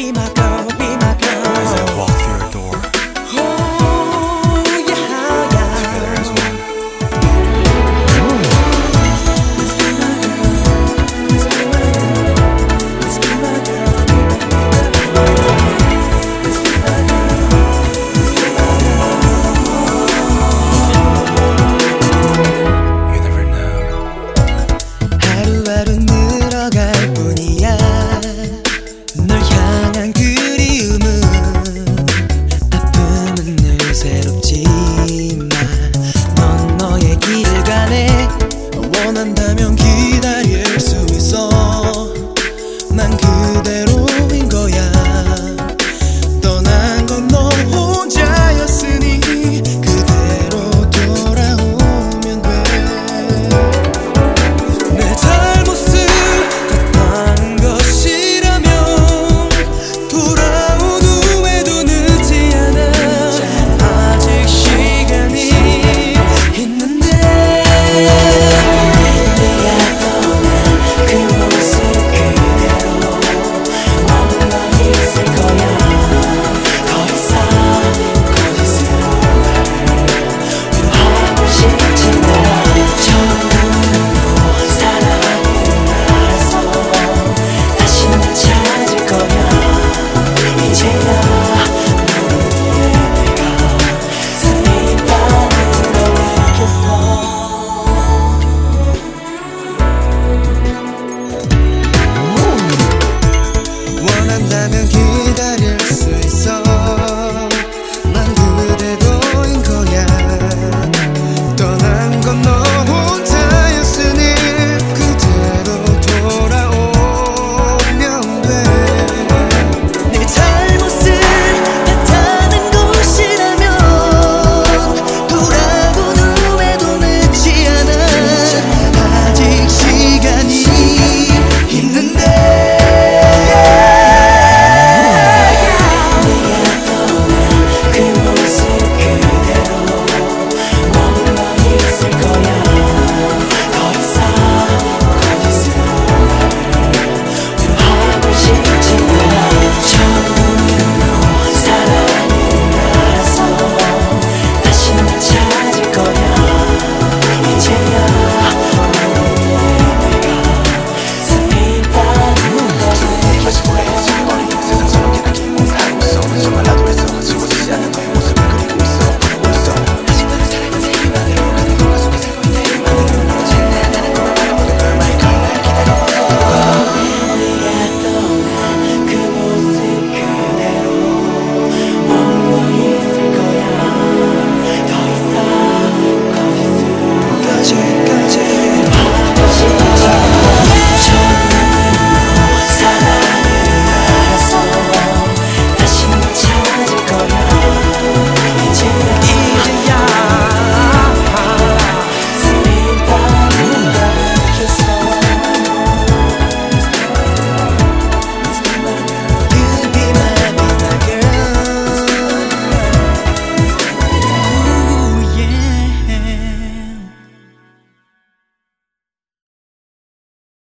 be my girl, be my girl. As I walk through your door, Oh, yeah, yeah. together as one. Let's be my girl, let's be my girl, let's be my girl, be my girl. Let's be my girl, let's be my girl. You never know. 하루하루 늘어갈 뿐이야. 널 향한 그리움은 아픔은 늘 새롭지만 넌 너의 길을 가네. 원한다면 기다릴 수